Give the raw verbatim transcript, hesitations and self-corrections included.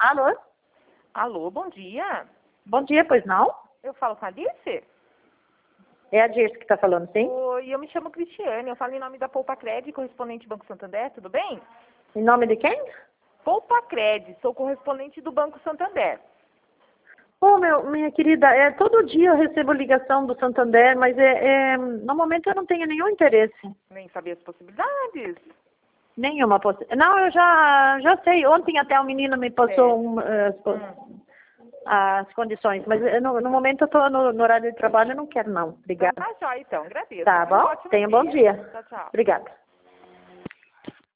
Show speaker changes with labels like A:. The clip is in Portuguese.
A: Alô?
B: Alô, bom dia.
A: Bom dia, pois não?
B: Eu falo com a Alice?
A: É a Dirce que está falando, sim?
B: Oi, eu me chamo Cristiane, eu falo em nome da Poupa Cred, correspondente do Banco Santander, tudo bem?
A: Em nome de quem?
B: Poupa Cred, sou correspondente do Banco Santander.
A: Ô, meu, minha querida, é, todo dia eu recebo ligação do Santander, mas é, é, no momento eu não tenho nenhum interesse.
B: Nem sabia as possibilidades.
A: Nenhuma possibilidade. Não, eu já, já sei. Ontem até o menino me passou
B: É.
A: um, as, po-
B: Hum.
A: as condições, mas eh, no, no momento eu estou no, no horário de trabalho, eu não quero não.
B: Então
A: Obrigada.
B: tá jóia, então, agradeço.
A: Tá
B: Um
A: bom?
B: ótimo
A: Tenha um bom dia.
B: Tchau, tchau.
A: Obrigada.